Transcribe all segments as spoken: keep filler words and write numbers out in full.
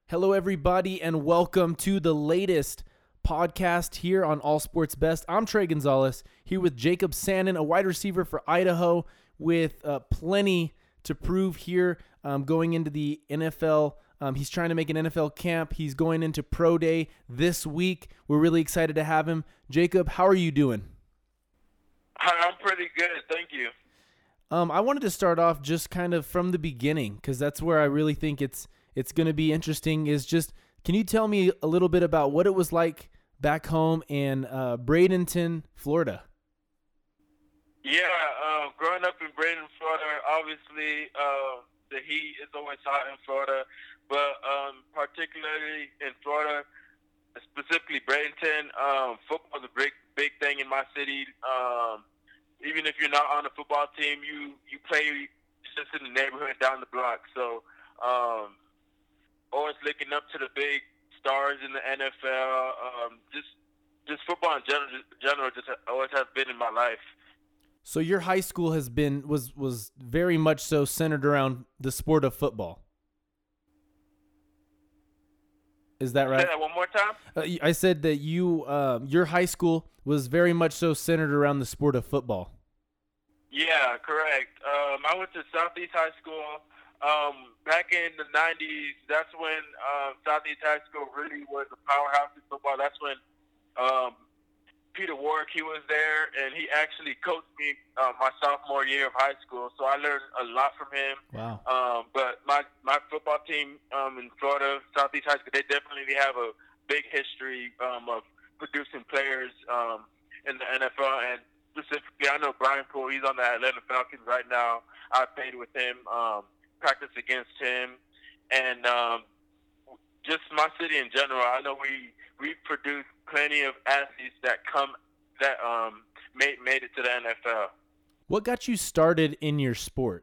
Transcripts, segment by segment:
Hello, everybody, and welcome to the latest podcast here on All Sports Best. I'm Trey Gonzalez, here with Jacob Sandin, a wide receiver for Idaho, with uh, plenty to prove here um, going into the N F L. Um, he's trying to make an N F L camp. He's going into Pro Day this week. We're really excited to have him. Jacob, how are you doing? Hi, I'm pretty good, thank you. Um, I wanted to start off just kind of from the beginning, because that's where I really think it's it's going to be interesting. Is just, can you tell me a little bit about what it was like back home in uh, Bradenton, Florida? Yeah, uh, growing up in Bradenton, Florida, obviously uh, the heat is always hot in Florida, but um, particularly in Florida, specifically Bradenton, um, football is a big, big thing in my city. Um, even if you're not on the football team, you, you play just in the neighborhood down the block. So um, always looking up to the big stars in the N F L. Um, just just football in general, general just always has been in my life. So your high school has been was was very much so centered around the sport of football. Is that right? Say that one more time. Uh, I said that you uh, your high school was very much so centered around the sport of football. Yeah, correct. Um, I went to Southeast High School. Um, back in the nineties, that's when uh, Southeast High School really was a powerhouse in football. That's when um, Peter Warwick, he was there, and he actually coached me uh, my sophomore year of high school. So I learned a lot from him. Wow. Um, but my, my football team um, in Florida, Southeast High School, they definitely have a big history um, of producing players um, in the N F L. And specifically, I know Brian Poole, he's on the Atlanta Falcons right now. I played with him, um, practiced against him, and um, just my city in general. I know we we produce plenty of athletes that come that um, made made it to the N F L. What got you started in your sport?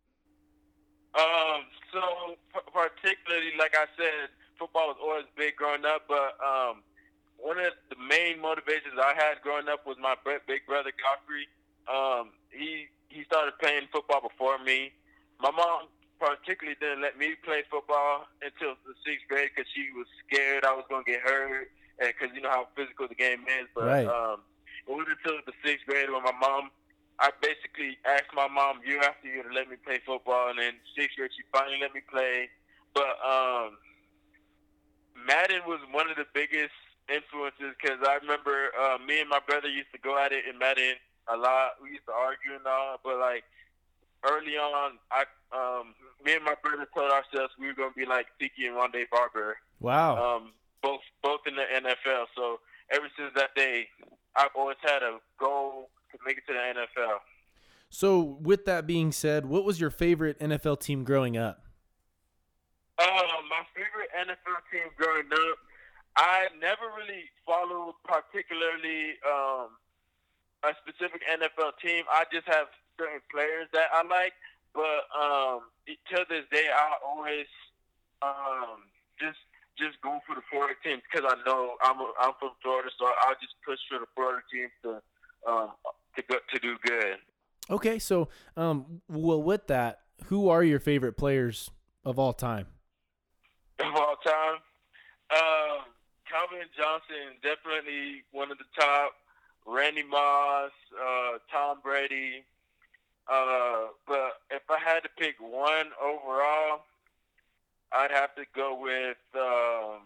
Um, so p- particularly, like I said, football was always big growing up, but um, one of the main motivations I had growing up was my big brother Godfrey. Um, he he started playing football before me. My mom particularly didn't let me play football until the sixth grade because she was scared I was going to get hurt, and because you know how physical the game is. But Right. um, it wasn't until the sixth grade when my mom, I basically asked my mom year after year to let me play football, and then sixth grade she finally let me play. But um, Madden was one of the biggest influences because I remember uh, me and my brother used to go at it in Madden a lot. We used to argue and all, but like early on, I um, me and my brother told ourselves we were going to be like Tiki and Rondé Barber. Wow. Um, both both in the N F L. So ever since that day, I've always had a goal to make it to the N F L. So with that being said, what was your favorite N F L team growing up? Uh, my favorite N F L team growing up, I never really followed particularly um, a specific N F L team. I just have certain players that I like, but um, till this day, I always um, just just go for the Florida teams because I know I'm a, I'm from Florida, so I'll just push for the Florida teams to um, to go, to do good. Okay, so um, well, with that, who are your favorite players of all time? Of all time, um, Calvin Johnson, definitely one of the top. Randy Moss, uh, Tom Brady. Uh, but if I had to pick one overall, I'd have to go with. Um,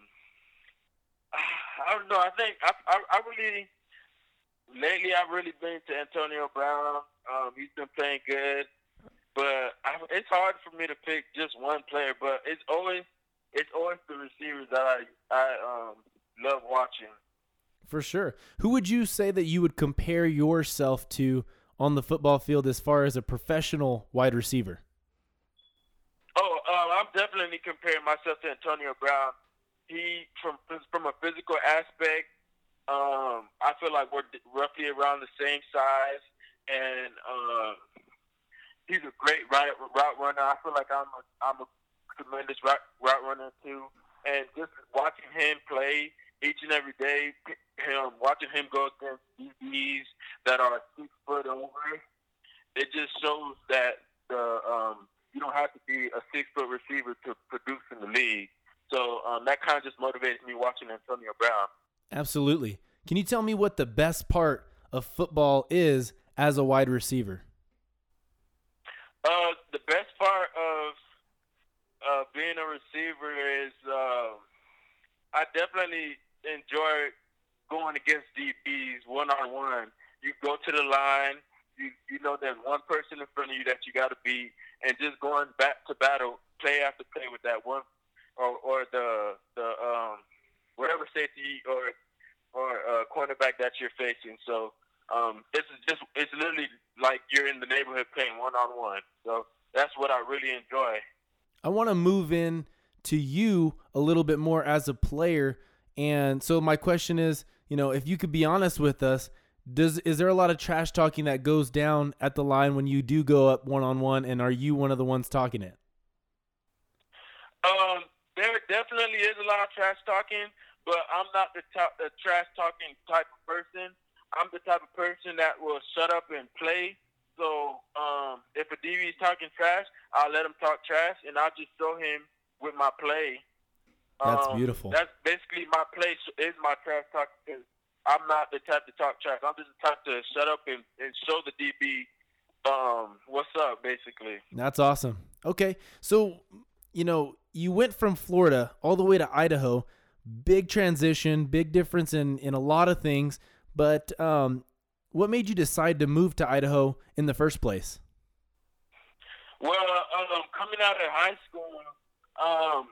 I don't know. I think I, I, I really lately I've really been to Antonio Brown. Um, he's been playing good, but I, it's hard for me to pick just one player. But it's always it's always the receivers that I I um, love watching. For sure. Who would you say that you would compare yourself to on the football field as far as a professional wide receiver? Oh, um, I'm definitely comparing myself to Antonio Brown. He, from from a physical aspect, um, I feel like we're roughly around the same size, and um, he's a great route, route runner. I feel like I'm a, I'm a tremendous route, route runner too, and just watching him play each and every day, him watching him go against D Bs that are six foot over, it just shows that the um, you don't have to be a six foot receiver to produce in the league. So um, that kind of just motivates me watching Antonio Brown. Absolutely. Can you tell me what the best part of football is as a wide receiver? Uh, the best part of uh, being a receiver is uh, I definitely enjoy going against D Bs one-on-one. You go to the line, you you know there's one person in front of you that you got to beat, and just going back to battle, play after play with that one, or or the the um whatever safety or or uh, cornerback that you're facing. So um, it's just it's literally like you're in the neighborhood playing one-on-one. So that's what I really enjoy. I want to move in to you a little bit more as a player, and so my question is, you know, if you could be honest with us, does is there a lot of trash talking that goes down at the line when you do go up one-on-one, and are you one of the ones talking it? Um, there definitely is a lot of trash talking, but I'm not the, top, the trash talking type of person. I'm the type of person that will shut up and play. So um, if a D B is talking trash, I'll let him talk trash, and I'll just show him with my play. That's um, beautiful. That's basically my play is my trash talk, because I'm not the type to talk trash. I'm just the type to shut up and, and show the D B um, what's up, basically. That's awesome. Okay, so, you know, you went from Florida all the way to Idaho. Big transition, big difference in, in a lot of things. But um, what made you decide to move to Idaho in the first place? Well, um, coming out of high school, um,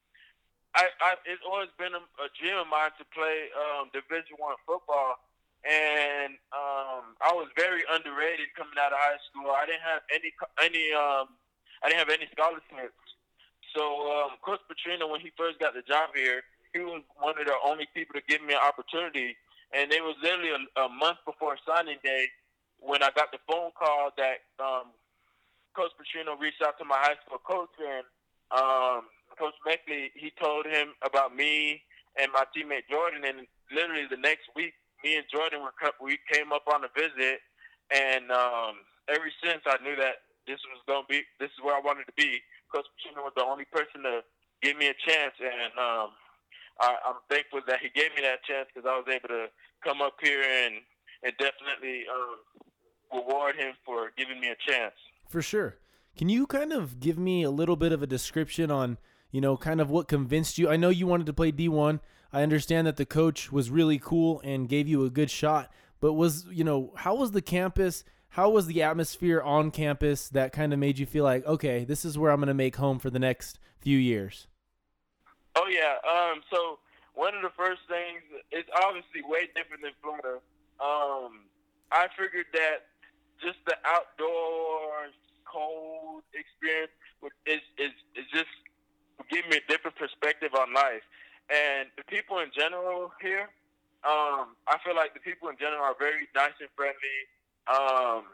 I, I, it's always been a, a dream of mine to play um, Division One football, and um, I was very underrated coming out of high school. I didn't have any any um, I didn't have any scholarships. So um, Coach Petrino, when he first got the job here, he was one of the only people to give me an opportunity. And it was literally a, a month before signing day when I got the phone call that um, Coach Petrino reached out to my high school coach, and um, Coach Meckley, he told him about me and my teammate Jordan. And literally the next week, me and Jordan were we came up on a visit, and um, ever since I knew that this was going to be this is where I wanted to be. Coach Petrino was the only person to give me a chance, and um, I, I'm thankful that he gave me that chance, because I was able to come up here and, and definitely um, reward him for giving me a chance. For sure. Can you kind of give me a little bit of a description on, you know, kind of what convinced you? I know you wanted to play D one. I understand that the coach was really cool and gave you a good shot, but was, you know, how was the campus? How was the atmosphere on campus that kind of made you feel like, okay, this is where I'm going to make home for the next few years? Oh, yeah. Um, so one of the first things, it's obviously way different than Florida. Um, I figured that just the outdoors, cold experience is, is, is just give me a different perspective on life. And the people in general here, um, I feel like the people in general are very nice and friendly. Um,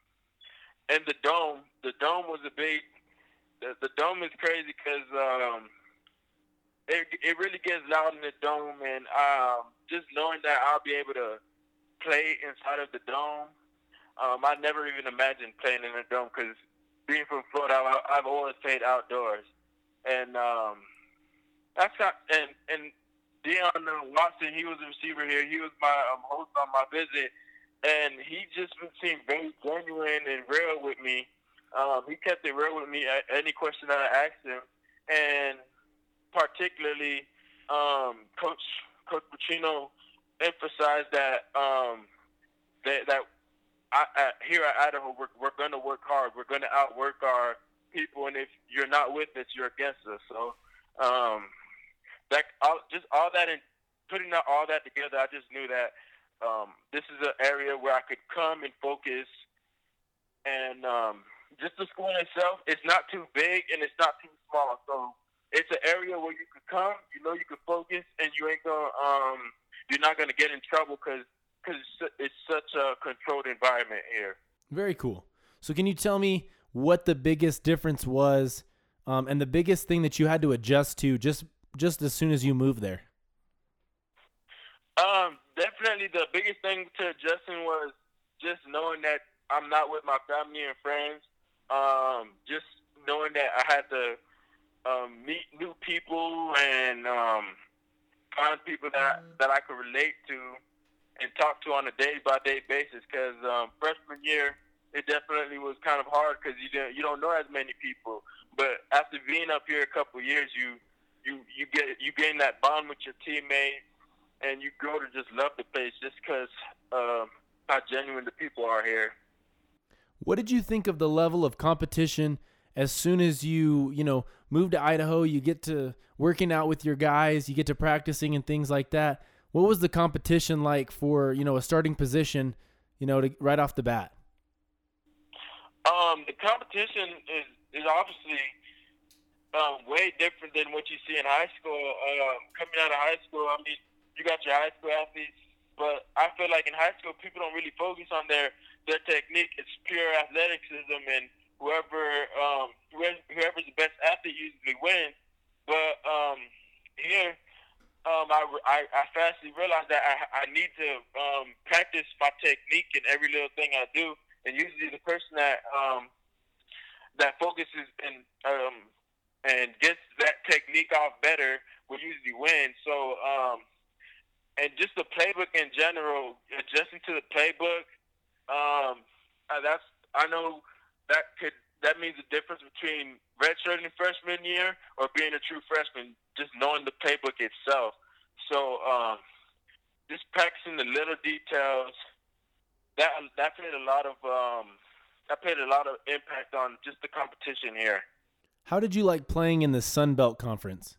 and the dome, the dome was a big, the, the dome is crazy because um, it, it really gets loud in the dome. And um, just knowing that I'll be able to play inside of the dome, um, I never even imagined playing in the dome, because being from Florida, I, I've always played outdoors. And um, that's not, and, and Deion Watson, he was a receiver here. He was my um, host on my visit. And he just seemed very genuine and real with me. Um, he kept it real with me at any question that I asked him. And particularly, um, Coach Coach Petrino emphasized that um, that, that I, I, here at Idaho, we're, we're going to work hard. We're going to outwork our people. And if you're not with us, you're against us. So um, that all, just all that and putting out all that together, I just knew that Um, this is an area where I could come and focus, and um, just the school itself, it's not too big and it's not too small. So it's an area where you could come, you know, you could focus, and you ain't gonna, um, you're not gonna get in trouble because because it's such a controlled environment here. Very cool. So can you tell me what the biggest difference was, um, and the biggest thing that you had to adjust to just just as soon as you moved there? Um, definitely the biggest thing to adjusting was just knowing that I'm not with my family and friends. Um, just knowing that I had to um, meet new people and um, find people that that I could relate to and talk to on a day by day basis. Because um, freshman year, it definitely was kind of hard because you don't you don't know as many people. But after being up here a couple of years, you you you get you gain that bond with your teammates, and you grow to just love the place just because um, how genuine the people are here. What did you think of the level of competition as soon as you, you know, move to Idaho, you get to working out with your guys, you get to practicing and things like that? What was the competition like for, you know, a starting position, you know, to, right off the bat? Um, the competition is, is obviously um, way different than what you see in high school. Um, coming out of high school, I mean, you got your high school athletes, but I feel like in high school, people don't really focus on their, their technique. It's pure athleticism, and whoever um, whoever's the best athlete usually wins. But um, here, um, I, I, I fastly realized that I, I need to um, practice my technique in every little thing I do. And usually the person that um, that focuses and um, and gets that technique off better will usually win. So, um, and just the playbook in general, adjusting to the playbook, um, that's I know that could that means the difference between redshirting freshman year or being a true freshman, just knowing the playbook itself. So, um, just practicing the little details. That that played a lot of um, that played a lot of impact on just the competition here. How did you like playing in the Sun Belt Conference?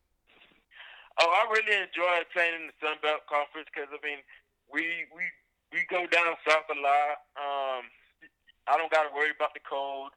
Oh, I really enjoyed playing in the Sun Belt Conference because I mean, we we we go down south a lot. Um, I don't got to worry about the cold.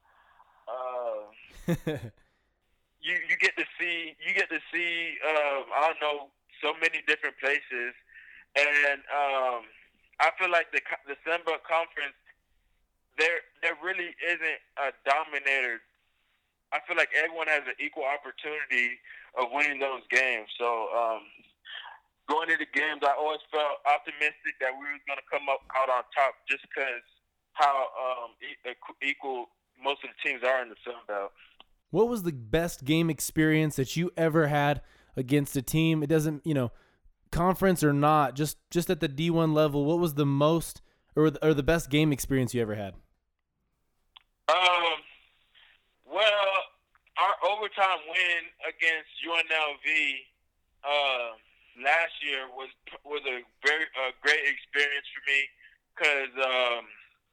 Uh, you you get to see you get to see uh, I don't know so many different places, and um, I feel like the the Sun Belt Conference, there there really isn't a dominator. I feel like everyone has an equal opportunity of winning those games. So um, going into games, I always felt optimistic that we were going to come up out on top, just because how um, equal most of the teams are in the Sun Belt. What was the best game experience that you ever had against a team? It doesn't, you know, conference or not, just just at the D one level, what was the most or the, or the best game experience you ever had? Um, well, our overtime win against U N L V uh, last year was was a very a great experience for me because um,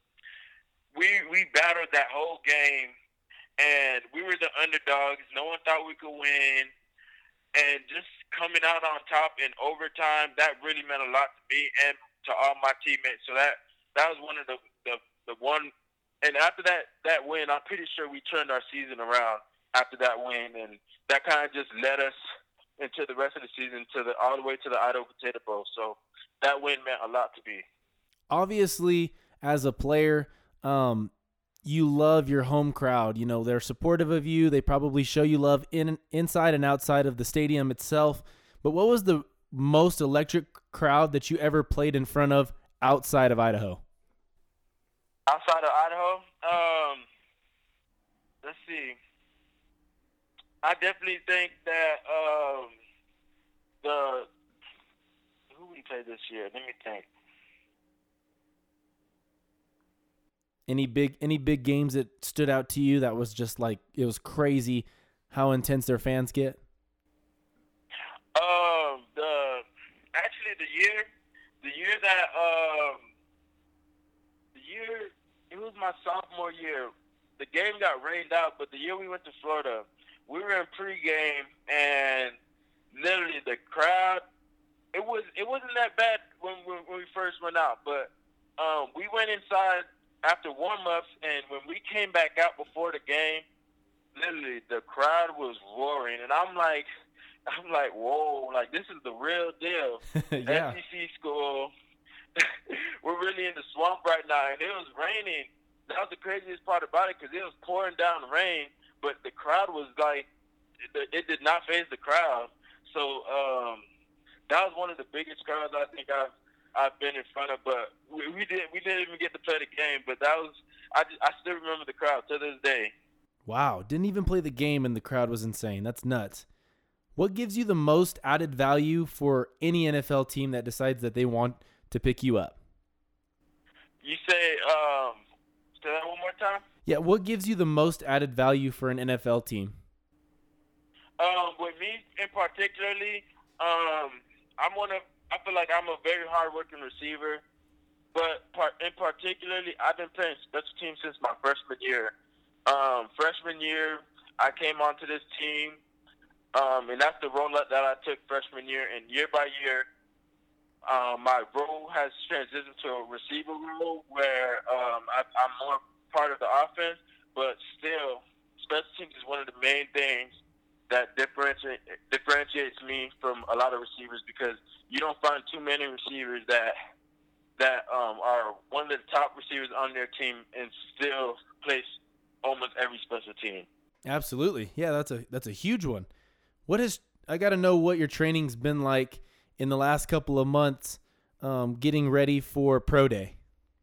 we we battled that whole game and we were the underdogs. No one thought we could win. And just coming out on top in overtime, that really meant a lot to me and to all my teammates. So that that was one of the the, the one. And after that, that win, I'm pretty sure we turned our season around after that win, and that kind of just led us into the rest of the season to the all the way to the Idaho Potato Bowl. So that win meant a lot to me. Obviously, as a player, um, you love your home crowd. You know, they're supportive of you. They probably show you love in inside and outside of the stadium itself. But what was the most electric crowd that you ever played in front of outside of Idaho? Outside of Idaho? Um, let's see. I definitely think that um, the – who we played this year? Let me think. Any big any big games that stood out to you that was just like it was crazy how intense their fans get? Um, the actually the year the year that um the year it was my sophomore year. The game got rained out, but the year we went to Florida, we were in pregame and literally the crowd. It was it wasn't that bad when when, when we first went out, but um, we went inside after warm-ups, and when we came back out before the game, literally the crowd was roaring, and I'm like, I'm like, whoa, like this is the real deal. Yeah. S E C school, we're really in the swamp right now, and it was raining. That was the craziest part about it because it was pouring down rain, but the crowd was like, it, it did not faze the crowd. So um, that was one of the biggest crowds I think I've I've been in front of, but we, we didn't we didn't even get to play the game. But that was I, I still remember the crowd to this day. Wow, didn't even play the game and the crowd was insane. That's nuts. What gives you the most added value for any N F L team that decides that they want to pick you up? You say, um, say that one more time? Yeah, what gives you the most added value for an N F L team? Um, with me in particularly, um, I'm one of, I feel like I'm a very hard-working receiver, but part, in particularly, I've been playing special teams since my freshman year. Um, freshman year, I came onto this team, um, and that's the role that I took freshman year. And year by year, um, my role has transitioned to a receiver role where um, I, I'm more part of the offense, but still, special teams is one of the main things that differentiate, differentiates me from a lot of receivers, because you don't find too many receivers that that um, are one of the top receivers on their team and still place almost every special team. Absolutely. Yeah, that's a that's a huge one. What is I got to know what your training's been like in the last couple of months, um, getting ready for Pro Day.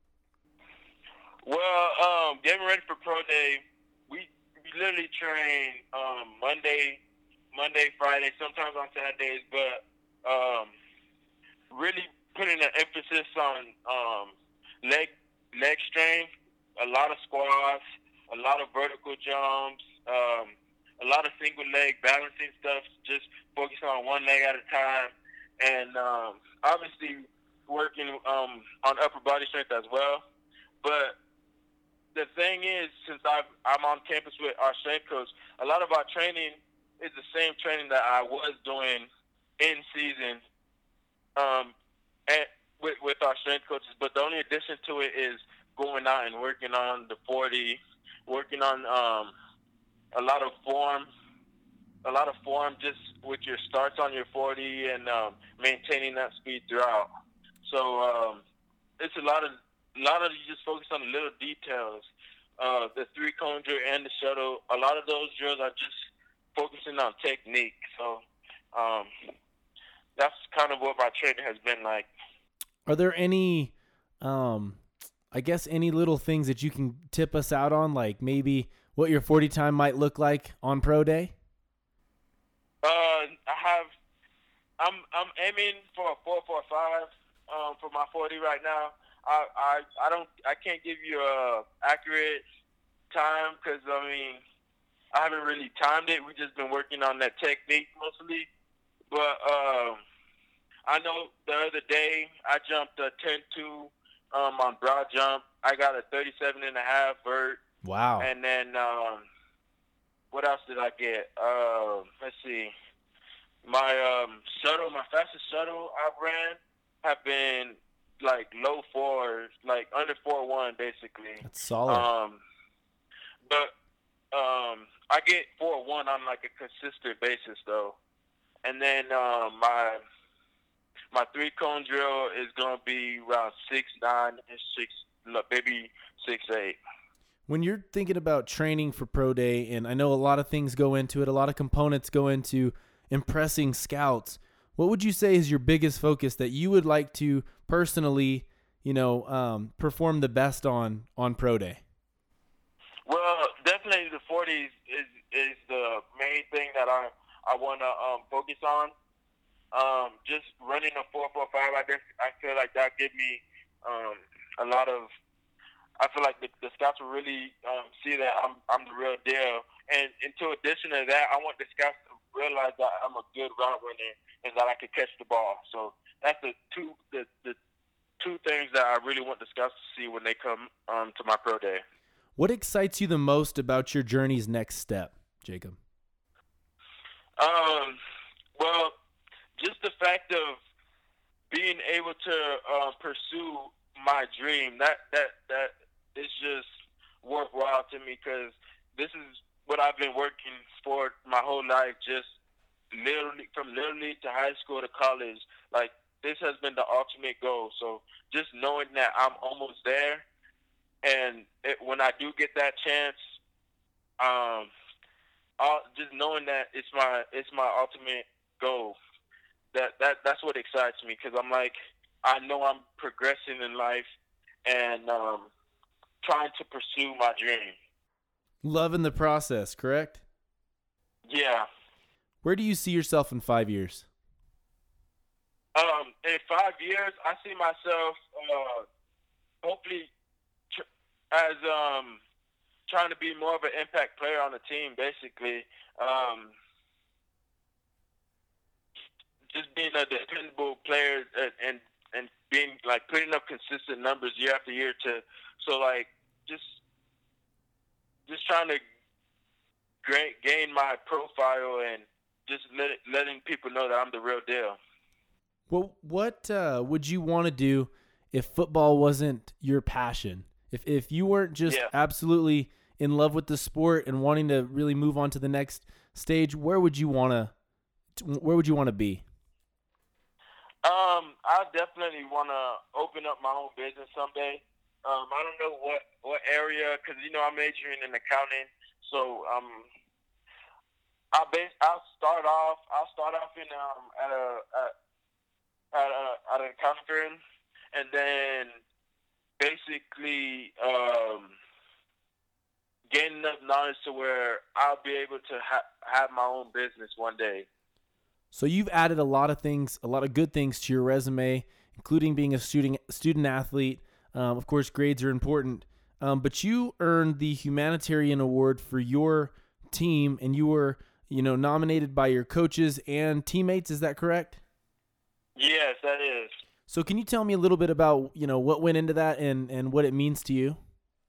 Well, um, getting ready for Pro Day, we we literally train um, Monday, Monday, Friday, sometimes on Saturdays, but um, really putting an emphasis on um, leg leg strength, a lot of squats, a lot of vertical jumps, um, a lot of single leg balancing stuff, just focusing on one leg at a time, and um, obviously working um, on upper body strength as well. But the thing is, since I've, I'm on campus with our strength coach, a lot of our training is the same training that I was doing in season um, and with, with our strength coaches. But the only addition to it is going out and working on the forty, working on um, a lot of form, a lot of form just with your starts on your forty and um, maintaining that speed throughout. So um, it's a lot of a lot of you just focus on the little details. Uh, the three cone drill and the shuttle. A lot of those drills are just focusing on technique. So um, that's kind of what my training has been like. Are there any, um, I guess, any little things that you can tip us out on, like maybe what your forty time might look like on Pro Day? Uh, I have. I'm I'm aiming for a four four five um, for my forty right now. I, I I don't I can't give you a accurate time because I mean I haven't really timed it. We've just been working on that technique mostly. But um, I know the other day I jumped a ten two um, on broad jump. I got a thirty-seven and a half vert. Wow. And then um, what else did I get? Uh, let's see. My um, shuttle, my fastest shuttle I've ran have been like low fours, like under four one, basically. That's solid. Um, but um, I get four one on like a consistent basis, though. And then um, my my three cone drill is gonna be around six nine and six, maybe six eight. When you're thinking about training for Pro Day, and I know a lot of things go into it, a lot of components go into impressing scouts, what would you say is your biggest focus that you would like to personally, you know, um, perform the best on on Pro Day? Well, definitely the forties is is the main thing that I I want to um, focus on. Um, just running a four four five, I guess I feel like that give me um, a lot of. I feel like the, the scouts will really um, see that I'm I'm the real deal. And, and to addition to that, I want the scouts to realize that I'm a good route runner and that I can catch the ball. So that's the two the, the two things that I really want the scouts to see when they come um, to my Pro Day. What excites you the most about your journey's next step, Jacob? Um, well, just the fact of being able to uh, pursue my dream, that that that is just worthwhile to me, because this is what I've been working for my whole life, just literally from little league to high school to college. Like, this has been the ultimate goal. So just knowing that I'm almost there, and it, when I do get that chance, um, I'll, just knowing that it's my it's my ultimate goal. That that that's what excites me, because I'm like, I know I'm progressing in life and um, trying to pursue my dream. Loving the process, correct? Yeah. Where do you see yourself in five years? Um, in five years, I see myself uh, hopefully tr- as um, trying to be more of an impact player on the team, basically. Um, just being a dependable player and, and and being like putting up consistent numbers year after year to so like just just trying to gain, gain my profile and just let, letting people know that I'm the real deal. Well, what uh, would you want to do if football wasn't your passion? If if you weren't just Yeah. absolutely in love with the sport and wanting to really move on to the next stage, where would you want to where would you want to be? Um, I definitely want to open up my own business someday. Um, I don't know what, what area, because, you know, I'm majoring in accounting. So um, I base, I'll start off. I'll start off in um at a at, at a at an accounting firm, and then basically um, gain enough knowledge to where I'll be able to ha- have my own business one day. So you've added a lot of things, a lot of good things to your resume, including being a student student athlete. Um, of course, grades are important, um, but you earned the humanitarian award for your team, and you were, you know, nominated by your coaches and teammates. Is that correct? Yes, that is. So can you tell me a little bit about, you know, what went into that and, and what it means to you?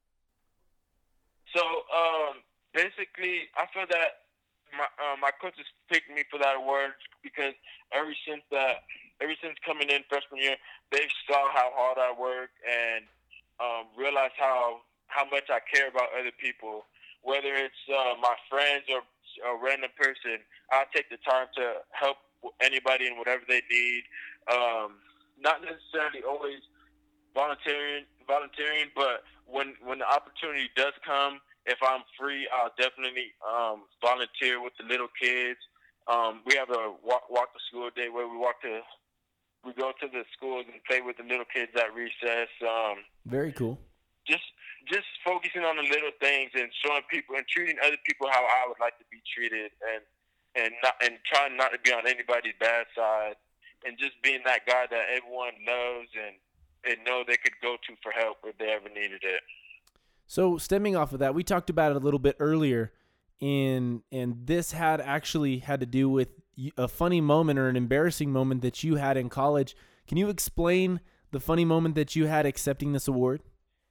So um, basically, I feel that my uh, my coaches picked me for that award because ever since that, ever since coming in freshman year, they saw how hard I work and um, realized how how much I care about other people. Whether it's uh, my friends or a random person, I'll take the time to help anybody in whatever they need. Um, not necessarily always volunteering, volunteering, but when when the opportunity does come, if I'm free, I'll definitely um, volunteer with the little kids. Um, we have a walk, walk to school day where we walk to, we go to the schools and play with the little kids at recess. Um, Very cool. Just just focusing on the little things and showing people and treating other people how I would like to be treated, and and not and trying not to be on anybody's bad side, and just being that guy that everyone loves and and know they could go to for help if they ever needed it. So stemming off of that, we talked about it a little bit earlier, in and this had actually had to do with a funny moment or an embarrassing moment that you had in college. Can you explain the funny moment that you had accepting this award?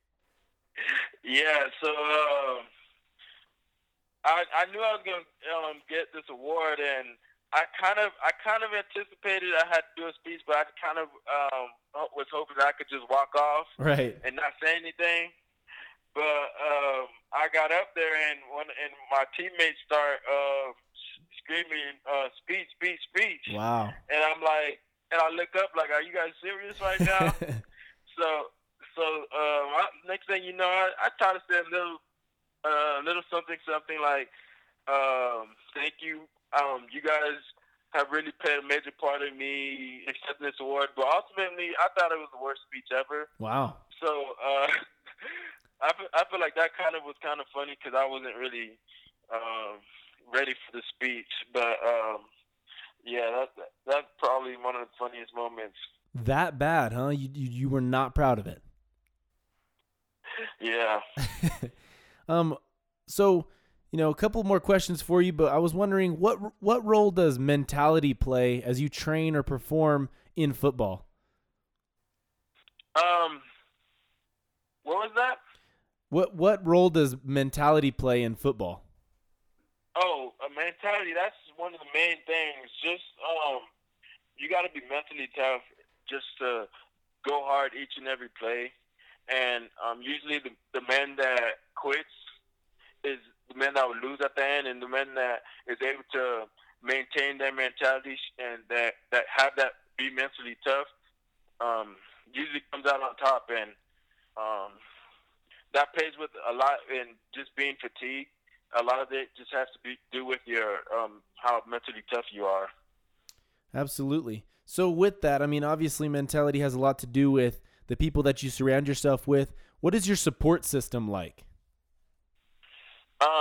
Yeah, so uh, I I knew I was gonna um, get this award, and I kind of I kind of anticipated I had to do a speech, but I kind of um, was hoping that I could just walk off, right, and not say anything. But um, I got up there, and when and my teammates start uh, screaming, uh, "Speech, speech, speech!" Wow! And I'm like, and I look up, like, "Are you guys serious right now?" so. So um, I, next thing you know, I, I try to say a little, uh, little something, something like, um, "Thank you. Um, you guys have really played a major part in me accepting this award." But ultimately, I thought it was the worst speech ever. Wow. So uh, I feel, I feel like that kind of was kind of funny because I wasn't really um, ready for the speech. But um, yeah, that's that's probably one of the funniest moments. That bad, huh? You you, you were not proud of it. Yeah. um. So, you know, a couple more questions for you, but I was wondering what what role does mentality play as you train or perform in football? Um. What was that? What what role does mentality play in football? Oh, a mentality. That's one of the main things. Just um, you got to be mentally tough just to go hard each and every play. And um, usually the, the man that quits is the man that will lose at the end, and the man that is able to maintain their mentality and that, that have that be mentally tough um, usually comes out on top. And um, that plays with a lot in just being fatigued. A lot of it just has to be do with your um, how mentally tough you are. Absolutely. So with that, I mean, obviously mentality has a lot to do with the people that you surround yourself with. What is your support system like? Um,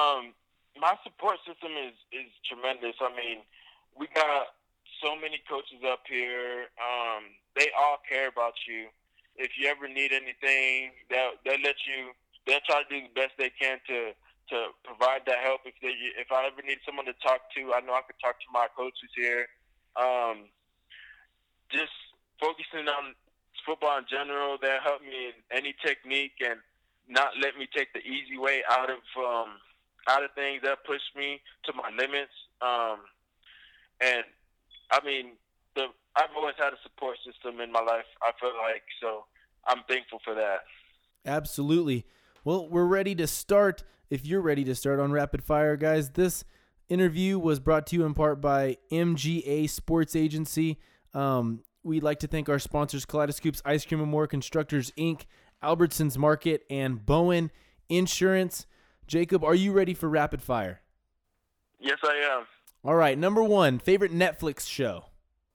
my support system is, is tremendous. I mean, we got so many coaches up here. Um, they all care about you. If you ever need anything, they'll, they'll let you, they'll try to do the best they can to, to provide that help. If they, if I ever need someone to talk to, I know I could talk to my coaches here. Um, just focusing on football in general, they'll help me in any technique and not let me take the easy way out of um, out of things that push me to my limits. Um, and I mean, the I've always had a support system in my life, I feel like, so I'm thankful for that. Absolutely. Well, we're ready to start. If you're ready to start on Rapid Fire, guys, this interview was brought to you in part by M G A Sports Agency. Um, we'd like to thank our sponsors, Kaleidoscopes Ice Cream and More, Constructors Incorporated, Albertsons Market, and Bowen Insurance. Jacob, are you ready for Rapid Fire? Yes, I am. All right, number one, favorite Netflix show?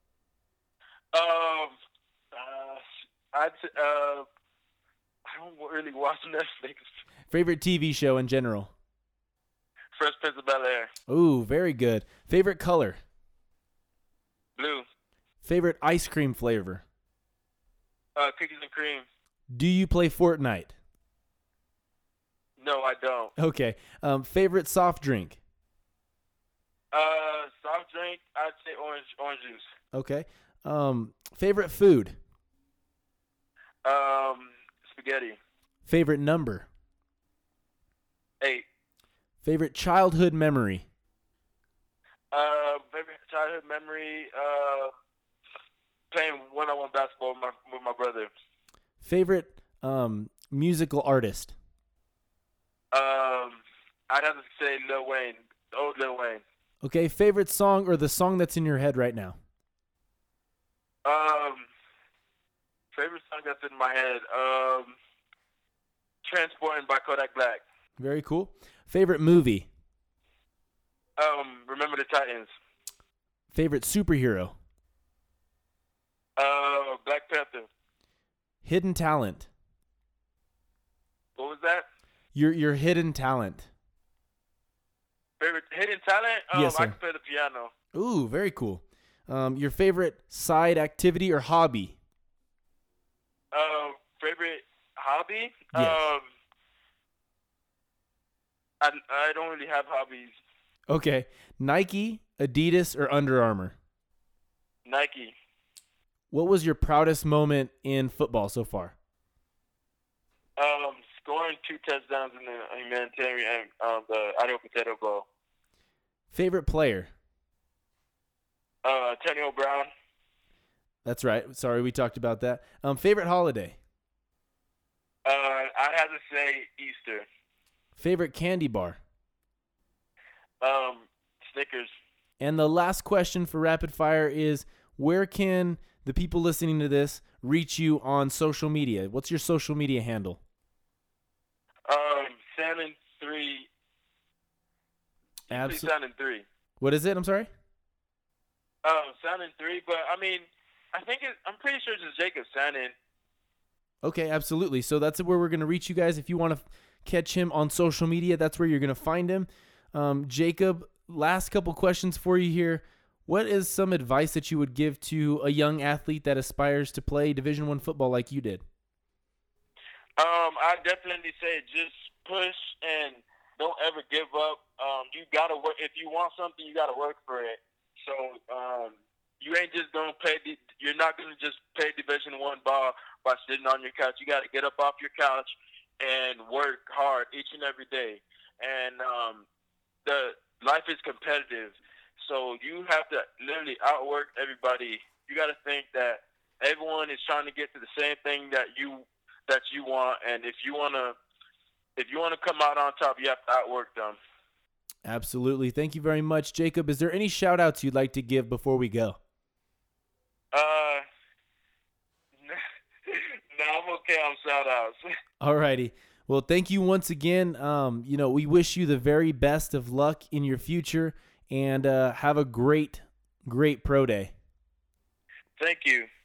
Um, uh, I uh, I don't really watch Netflix. Favorite T V show in general? Fresh Prince of Bel-Air. Ooh, very good. Favorite color? Blue. Favorite ice cream flavor? Uh, cookies and cream. Do you play Fortnite? No, I don't. Okay. Um, favorite soft drink? Uh, soft drink, I'd say orange orange juice. Okay. Um, favorite food? Um, spaghetti. Favorite number? Eight. Favorite childhood memory? Uh, favorite childhood memory, uh, playing one-on-one basketball with my, with my brother. Favorite um, musical artist? Um, I'd have to say Lil Wayne, old Lil Wayne. Okay, favorite song or the song that's in your head right now? Um, favorite song that's in my head, um, Transporting by Kodak Black. Very cool. Favorite movie? Um, Remember the Titans. Favorite superhero? Uh, Black Panther. Hidden talent? What was that? Your your hidden talent. Favorite hidden talent? Um, Yes, sir. I can play the piano. Ooh, very cool. Um, your favorite side activity or hobby? Um, favorite hobby? Yes. Um, I, I don't really have hobbies. Okay. Nike, Adidas, or Under Armour? Nike. What was your proudest moment in football so far? Um, scoring two touchdowns in the humanitarian, um, the Idaho Potato Bowl. Favorite player? Uh, Antonio Brown. That's right. Sorry, we talked about that. Um, favorite holiday? Uh, I have to say Easter. Favorite candy bar? Um, Snickers. And the last question for Rapid Fire is, where can the people listening to this reach you on social media? What's your social media handle? Um, Salmon three. Absolutely. Salmon three. What is it? I'm sorry? Um, Salmon three, but I mean, I think it, I'm pretty sure it's just Jacob Salmon. Okay, absolutely. So that's where we're going to reach you guys. If you want to catch him on social media, that's where you're going to find him. Um, Jacob, last couple questions for you here. What is some advice that you would give to a young athlete that aspires to play Division I football like you did? Um, I definitely say just push and don't ever give up. Um, you gotta work. If you want something, you gotta work for it. So um, you ain't just gonna play. The, you're not gonna just play Division One ball by sitting on your couch. You gotta get up off your couch and work hard each and every day. And um, the life is competitive, so you have to literally outwork everybody. You gotta think that everyone is trying to get to the same thing that you that you want, and if you wanna if you wanna come out on top, you have to outwork them. Absolutely. Thank you very much, Jacob. Is there any shout-outs you'd like to give before we go? Uh, no, I'm okay on shout-outs. All righty. Well, thank you once again. Um, you know, we wish you the very best of luck in your future, and uh, have a great, great pro day. Thank you.